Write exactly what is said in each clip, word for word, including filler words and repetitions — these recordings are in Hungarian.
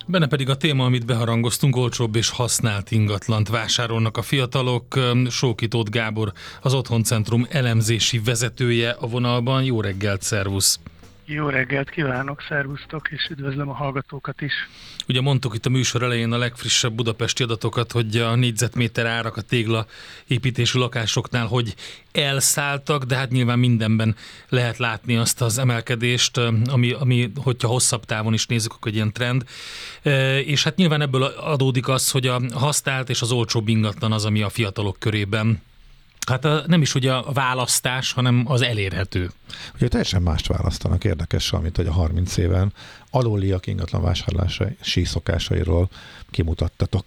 Benne pedig a téma, amit beharangoztunk, olcsóbb és használt ingatlant vásárolnak a fiatalok. Sóki Tóth Gábor, az Otthoncentrum elemzési vezetője a vonalban. Jó reggelt, szervusz! Jó reggelt kívánok, szervusztok, és üdvözlöm a hallgatókat is. Ugye mondtuk itt a műsor elején a legfrissebb budapesti adatokat, hogy a négyzetméter árak a tégla építésű lakásoknál hogy elszálltak, de hát nyilván mindenben lehet látni azt az emelkedést, ami, ami hogyha hosszabb távon is nézzük, akkor egy ilyen trend. És hát nyilván ebből adódik az, hogy a használt és az olcsóbb ingatlan az, ami a fiatalok körében hát a, nem is ugye a választás, hanem az elérhető. Ugye teljesen mást választanak, érdekes, amit hogy a harminc éven alóliak ingatlan vásárlási szokásairól kimutattatok.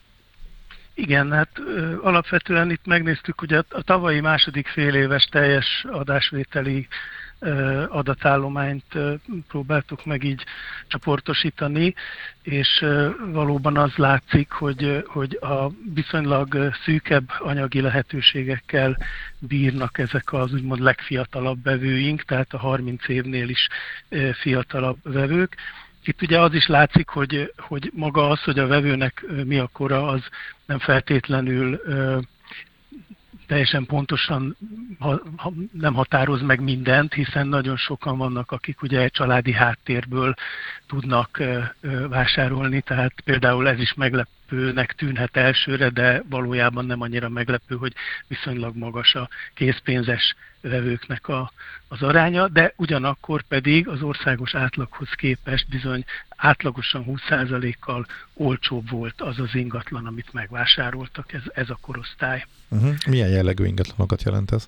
Igen, hát ö, alapvetően itt megnéztük, ugye a, a tavalyi második fél éves teljes adásvételi ö, adatállományt ö, próbáltuk meg így csoportosítani, és ö, valóban az látszik, hogy, hogy a viszonylag szűkebb anyagi lehetőségekkel bírnak ezek az úgymond legfiatalabb vevőink, tehát a harminc évnél is ö, fiatalabb vevők. Itt ugye az is látszik, hogy, hogy maga az, hogy a vevőnek mi a kora, az nem feltétlenül ö, teljesen pontosan ha, ha nem határoz meg mindent, hiszen nagyon sokan vannak, akik ugye családi háttérből tudnak ö, ö, vásárolni, tehát például ez is meglepőnek tűnhet elsőre, de valójában nem annyira meglepő, hogy viszonylag magas a készpénzes vevőknek a, az aránya, de ugyanakkor pedig az országos átlaghoz képest bizony átlagosan húsz százalékkal olcsóbb volt az az ingatlan, amit megvásároltak, ez, ez a korosztály. Uh-huh. Milyen jellegű ingatlanokat jelent ez?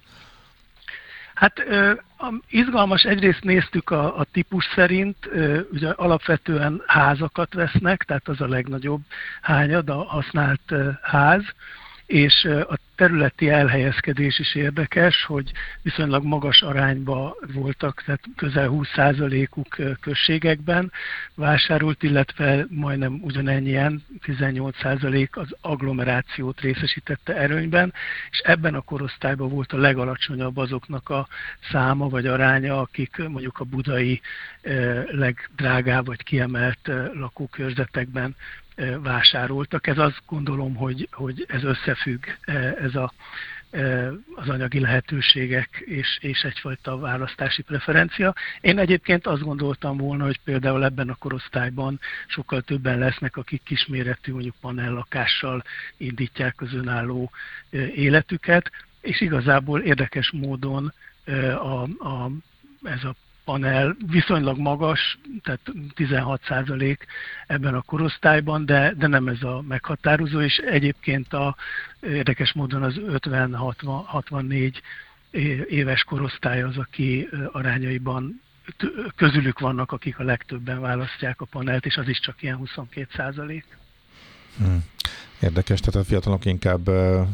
Hát ö, izgalmas, egyrészt néztük a, a típus szerint, ö, ugye alapvetően házakat vesznek, tehát az a legnagyobb hányad, a használt ö, ház, és a területi elhelyezkedés is érdekes, hogy viszonylag magas arányban voltak, tehát közel húsz százalékuk községekben vásárolt, illetve majdnem ugyanennyien, tizennyolc százalék az agglomerációt részesítette előnyben, és ebben a korosztályban volt a legalacsonyabb azoknak a száma vagy aránya, akik mondjuk a budai legdrágább vagy kiemelt lakókörzetekben vásároltak. Ez azt gondolom, hogy, hogy ez összefügg, ez a, az anyagi lehetőségek és, és egyfajta választási preferencia. Én egyébként azt gondoltam volna, hogy például ebben a korosztályban sokkal többen lesznek, akik kisméretű, mondjuk panellakással indítják az önálló életüket, és igazából érdekes módon a, a, ez a panel viszonylag magas, tehát tizenhat százalék ebben a korosztályban, de, de nem ez a meghatározó, és egyébként a, érdekes módon az ötven-hatvan-hatvannégy éves korosztály az, aki arányaiban közülük vannak, akik a legtöbben választják a panelt, és az is csak ilyen huszonkét százalék. Hmm. Érdekes, tehát a fiatalok inkább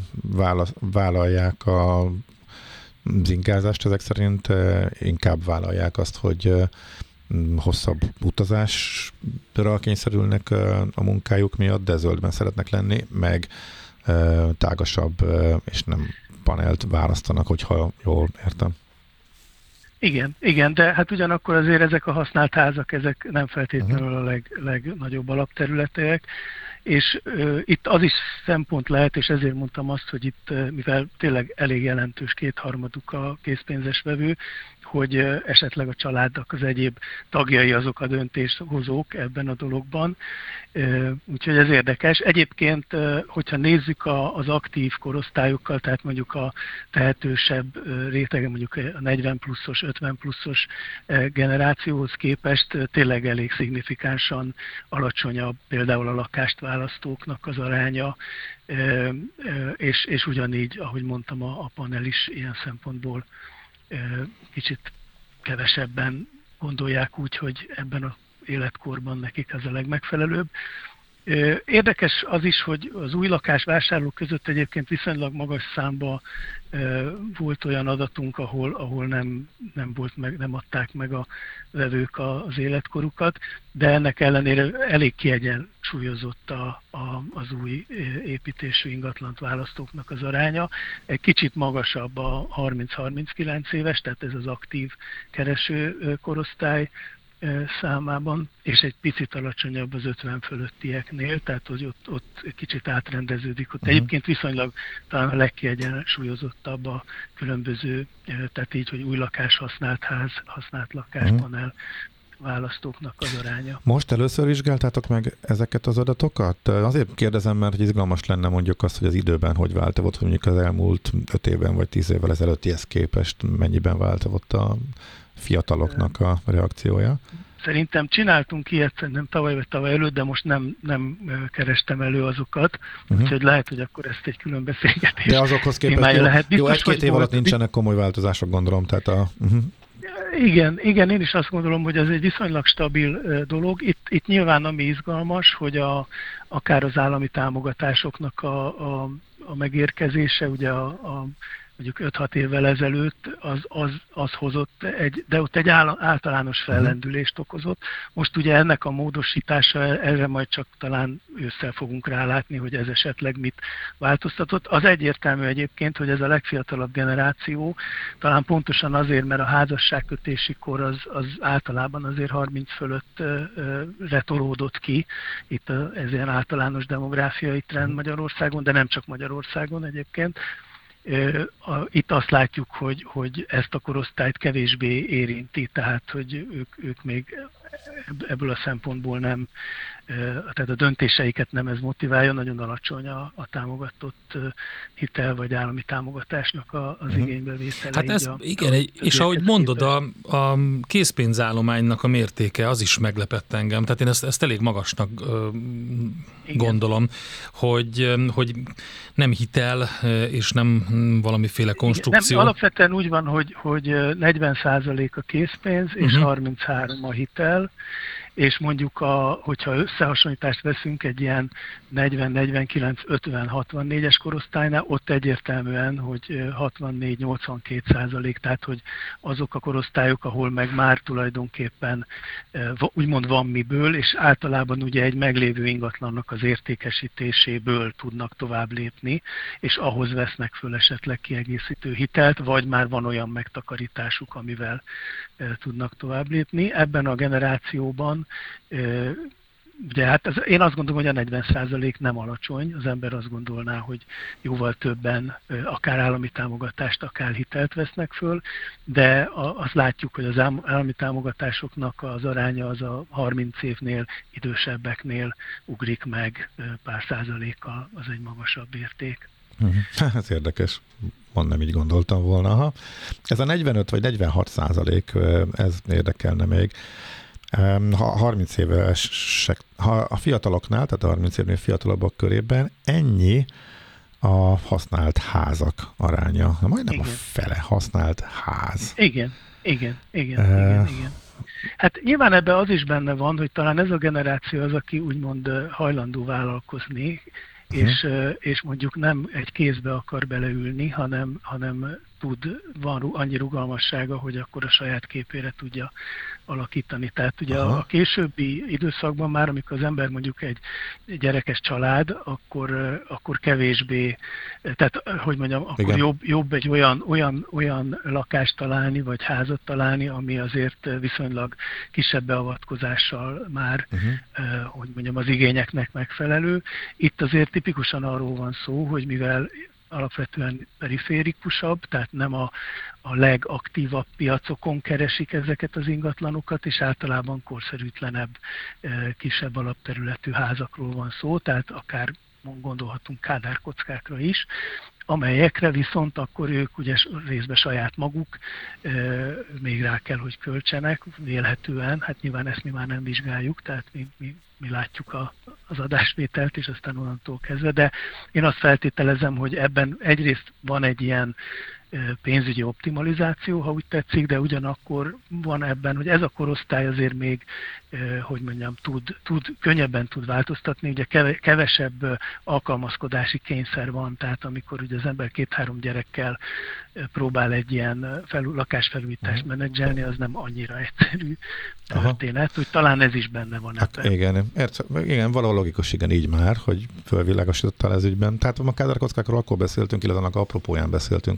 vállalják a az ingázást, ezek szerint inkább vállalják azt, hogy hosszabb utazásra kényszerülnek a munkájuk miatt, de zöldben szeretnek lenni, meg tágasabb és nem panelt választanak, hogyha jól értem. Igen, igen, de hát ugyanakkor azért ezek a használt házak, ezek nem feltétlenül a leg, legnagyobb alapterületek, és uh, itt az is szempont lehet, és ezért mondtam azt, hogy itt, uh, mivel tényleg elég jelentős kétharmaduk a készpénzes vevő, hogy uh, esetleg a családnak az egyéb tagjai azok a döntéshozók ebben a dologban. Uh, úgyhogy ez érdekes. Egyébként, uh, hogyha nézzük a, az aktív korosztályokkal, tehát mondjuk a tehetősebb uh, rétege, mondjuk a negyven pluszos, ötven pluszos uh, generációhoz képest uh, tényleg elég szignifikánsan alacsonyabb például a lakást választóknak az aránya, és, és ugyanígy, ahogy mondtam, a, a panel is ilyen szempontból kicsit kevesebben gondolják úgy, hogy ebben az életkorban nekik ez a legmegfelelőbb. Érdekes az is, hogy az új lakásvásárlók között egyébként viszonylag magas számba volt olyan adatunk, ahol, ahol nem, nem, volt meg, nem adták meg a vevők az életkorukat, de ennek ellenére elég kiegyensúlyozott a, a, az új építésű ingatlant választóknak az aránya. Egy kicsit magasabb a harminc-harminckilenc éves, tehát ez az aktív kereső korosztály, számában, és egy picit alacsonyabb az ötven fölöttieknél, tehát hogy ott, ott kicsit átrendeződik. Ott uh-huh. egyébként viszonylag talán a legkiegyensúlyozottabb a különböző, tehát így, hogy új lakás, használt ház, használt lakáspanel, uh-huh. választóknak az aránya. Most először vizsgáltátok meg ezeket az adatokat? Azért kérdezem, mert hogy izgalmas lenne mondjuk azt, hogy az időben hogy változott, hogy mondjuk az elmúlt öt évben vagy tíz évvel ezelőttihez képest mennyiben változott a fiataloknak a reakciója? Szerintem csináltunk ilyet, szerintem tavaly vagy tavaly előtt, de most nem, nem kerestem elő azokat, uh-huh. úgyhogy lehet, hogy akkor ezt egy külön beszélgetés. De azokhoz képest jó, lehet. Biztos, jó egy-két év alatt nincsenek komoly változások, gondolom. Tehát a, uh-huh. Igen, igen, én is azt gondolom, hogy ez egy viszonylag stabil uh, dolog. Itt, itt nyilván ami izgalmas, hogy a, akár az állami támogatásoknak a, a, a megérkezése, ugye a, a mondjuk öt-hat évvel ezelőtt az, az, az hozott, egy, de ott egy általános fellendülést okozott. Most ugye ennek a módosítása, erre majd csak talán ősszel fogunk rálátni, hogy ez esetleg mit változtatott. Az egyértelmű egyébként, hogy ez a legfiatalabb generáció, talán pontosan azért, mert a házasságkötési kor az, az általában azért harminc fölöttre tolódott ki. Itt a, ez ilyen általános demográfiai trend Magyarországon, de nem csak Magyarországon egyébként. Itt azt látjuk, hogy, hogy ezt a korosztályt kevésbé érinti, tehát hogy ők, ők még ebből a szempontból nem, tehát a döntéseiket nem ez motiválja, nagyon alacsony a, a támogatott hitel vagy állami támogatásnak a, az uh-huh. igénybevétele. Hát ez, a, igen, a, és ahogy mondod, a, a készpénzállománynak a mértéke az is meglepett engem, tehát én ezt, ezt elég magasnak ö, gondolom, hogy, hogy nem hitel és nem valamiféle konstrukció. Nem, alapvetően úgy van, hogy, hogy negyven százalék a készpénz és uh-huh. harminchárom a hitel, és mondjuk, a, hogyha összehasonlítást veszünk egy ilyen negyven negyvenkilenc ötven hatvannégyes korosztálynál, ott egyértelműen, hogy hatvannégy nyolcvankét százalék, tehát hogy azok a korosztályok, ahol meg már tulajdonképpen úgymond van miből, és általában ugye egy meglévő ingatlannak az értékesítéséből tudnak tovább lépni, és ahhoz vesznek föl esetleg kiegészítő hitelt, vagy már van olyan megtakarításuk, amivel tudnak tovább lépni. Ebben a generációban, ugye hát az, én azt gondolom, hogy a negyven százalék nem alacsony, az ember azt gondolná, hogy jóval többen akár állami támogatást, akár hitelt vesznek föl, de azt látjuk, hogy az állami támogatásoknak az aránya az a harminc évnél idősebbeknél ugrik meg pár százalékkal, az egy magasabb érték. Ez érdekes. Mond nem így gondoltam volna. Aha. Ez a negyvenöt vagy negyvenhat százalék, ez érdekelne még. Ha harminc évesek, ha a fiataloknál, tehát a harminc évnél fiatalabbak körében ennyi a használt házak aránya. Na, majdnem igen. A fele használt ház. Igen, igen, igen, uh, igen, igen. Hát nyilván ebben az is benne van, hogy talán ez a generáció az, aki úgymond hajlandó vállalkozni, és, és mondjuk nem egy kézbe akar beleülni, hanem, hanem tud, van annyi rugalmassága, hogy akkor a saját képére tudja alakítani. Tehát ugye a, a későbbi időszakban már, amikor az ember mondjuk egy gyerekes család, akkor, akkor kevésbé, tehát hogy mondjam, akkor jobb, jobb egy olyan, olyan, olyan lakást találni, vagy házat találni, ami azért viszonylag kisebb beavatkozással már, uh-huh. hogy mondjam, az igényeknek megfelelő. Itt azért tipikusan arról van szó, hogy mivel alapvetően periférikusabb, tehát nem a, a legaktívabb piacokon keresik ezeket az ingatlanokat, és általában korszerűtlenebb, kisebb alapterületű házakról van szó, tehát akár gondolhatunk kádárkockákra is, amelyekre viszont akkor ők ugye részben saját maguk e, még rá kell, hogy költsenek, vélhetően, hát nyilván ezt mi már nem vizsgáljuk, tehát mi, mi, mi látjuk a, az adásvételt, és aztán onnantól kezdve, de én azt feltételezem, hogy ebben egyrészt van egy ilyen pénzügyi optimalizáció, ha úgy tetszik, de ugyanakkor van ebben, hogy ez a korosztály azért még, hogy mondjam, tud, tud, könnyebben tud változtatni, ugye kevesebb alkalmazkodási kényszer van, tehát amikor ugye az ember két-három gyerekkel próbál egy ilyen felül, lakásfelújítást menedzselni, az nem annyira egyszerű történet, hogy talán ez is benne van hát ebben. Igen, Érts, igen, valahol logikus, igen, így már, hogy fölvilágosítottál ez ügyben. Tehát a kádárkockákról akkor beszéltünk, illetve annak apropóján beszéltünk, hogy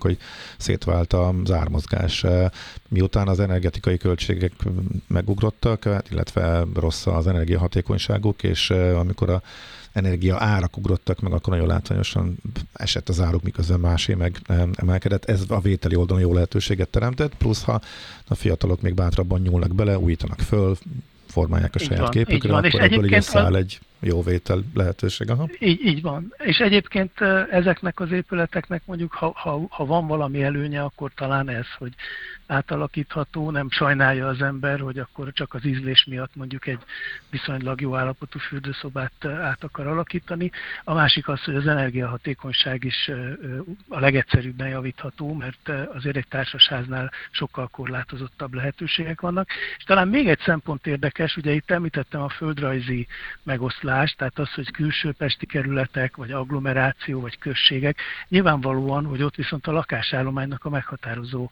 szétvált az ármozgás. Miután az energetikai költségek megugrottak, illetve rossz az energiahatékonyságuk, és amikor a energia árak ugrottak meg, akkor nagyon látványosan esett az áruk, miközben másé meg emelkedett. Ez a vételi oldalon jó lehetőséget teremtett, plusz ha a fiatalok még bátrabban nyúlnak bele, újítanak föl, formálják a így saját van, képükre, akkor ebből így száll egy jó vétel lehetőség. Aha. Így, így van. És egyébként ezeknek az épületeknek mondjuk, ha, ha, ha van valami előnye, akkor talán ez, hogy átalakítható, nem sajnálja az ember, hogy akkor csak az ízlés miatt mondjuk egy viszonylag jó állapotú fürdőszobát át akar alakítani. A másik az, hogy az energiahatékonyság is a legegyszerűbben javítható, mert azért egy társasháznál sokkal korlátozottabb lehetőségek vannak. És talán még egy szempont érdekes, ugye itt említettem a földrajzi megoszlást, tehát az, hogy külső pesti kerületek, vagy agglomeráció, vagy községek, nyilvánvalóan, hogy ott viszont a lakásállománynak a meghatározó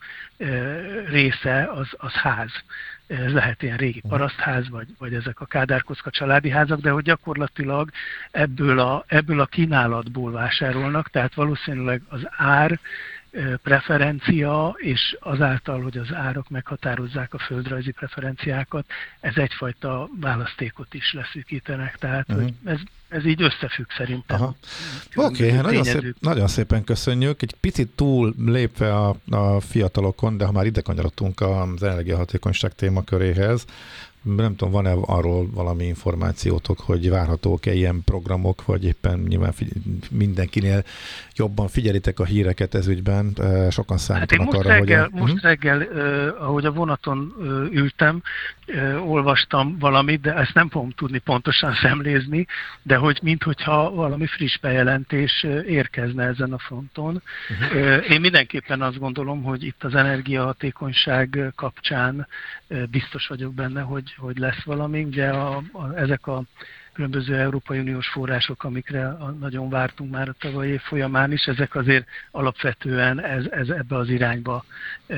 része az, az ház. Ez lehet ilyen régi parasztház, vagy, vagy ezek a Kádár-Kocka családi házak, de hogy gyakorlatilag ebből a, ebből a kínálatból vásárolnak, tehát valószínűleg az ár preferencia, és azáltal, hogy az árak meghatározzák a földrajzi preferenciákat, ez egyfajta választékot is leszűkítenek, tehát uh-huh. hogy ez, ez így összefügg szerintem. Oké, okay, nagyon, szép, nagyon szépen köszönjük. Egy picit túl lépve a, a fiatalokon, de ha már ide kanyarodtunk az energiahatékonyság témaköréhez, nem tudom, van-e arról valami információtok, hogy várhatók-e ilyen programok, vagy éppen nyilván figy- mindenkinél jobban figyelitek a híreket ez ügyben, sokan számítanak hát arra, reggel, hogy... A... Most reggel, uh, ahogy a vonaton uh, ültem, uh, olvastam valamit, de ezt nem fogom tudni pontosan szemlézni, de hogy minthogyha valami friss bejelentés uh, érkezne ezen a fronton. Uh-huh. Uh, én mindenképpen azt gondolom, hogy itt az energiahatékonyság kapcsán uh, biztos vagyok benne, hogy hogy lesz valami. Ugye a, a, ezek a különböző Európai Uniós források, amikre a, nagyon vártunk már a tavalyi év folyamán is, ezek azért alapvetően ez, ez ebbe az irányba e,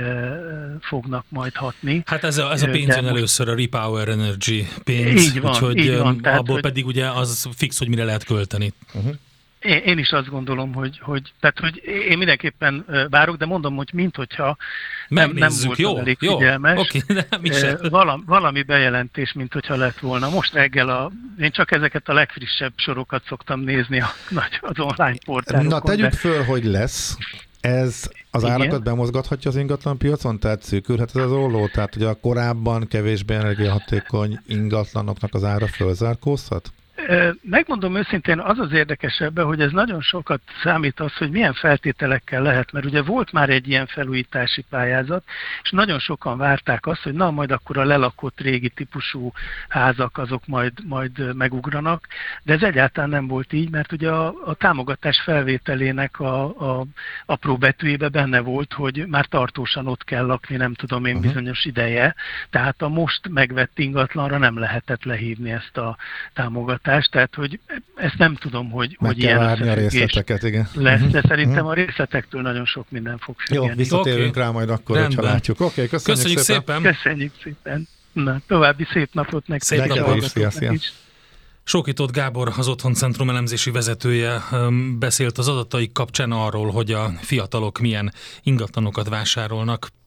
fognak majd hatni. Hát ez a, ez a pénz jön először, a Repower Energy pénz, így van, úgyhogy így van, tehát, abból hogy, pedig ugye az fix, hogy mire lehet költeni. Uh-huh. Én, én is azt gondolom, hogy, hogy, tehát, hogy én mindenképpen várok, de mondom, hogy minthogyha nem, nem volt jó, elég jó, figyelmes. Okay, valami, valami bejelentés, minthogyha lett volna. Most reggel a, én csak ezeket a legfrissebb sorokat szoktam nézni a, az online portálokon. Na tegyük de... föl, hogy lesz. Ez az igen. árakat bemozgathatja az ingatlan piacon? Tehát szűkülhet ez az olló? Tehát ugye a korábban kevésbé energiahatékony ingatlanoknak az ára fölzárkózhat? Megmondom őszintén, az az érdekesebb, hogy ez nagyon sokat számít az, hogy milyen feltételekkel lehet, mert ugye volt már egy ilyen felújítási pályázat, és nagyon sokan várták azt, hogy na, majd akkor a lelakott régi típusú házak azok majd, majd megugranak, de ez egyáltalán nem volt így, mert ugye a, a támogatás felvételének a, a apró betűjébe benne volt, hogy már tartósan ott kell lakni, nem tudom én, bizonyos ideje, tehát a most megvett ingatlanra nem lehetett lehívni ezt a támogatást. Tehát, hogy ezt nem tudom, hogy, Meg hogy kell ilyen várni a részleteket, igen. lesz, de szerintem a részletektől nagyon sok minden fog függeni. Jó, visszatérünk okay. rá majd akkor, Rendben. hogyha látjuk. Oké, okay, köszönjük, köszönjük szépen. szépen. Köszönjük szépen. Na, további szép napot nektek. Szép napot. Szia, szia. Is. Sóki Gábor, az Otthoncentrum elemzési vezetője beszélt az adataik kapcsán arról, hogy a fiatalok milyen ingatlanokat vásárolnak.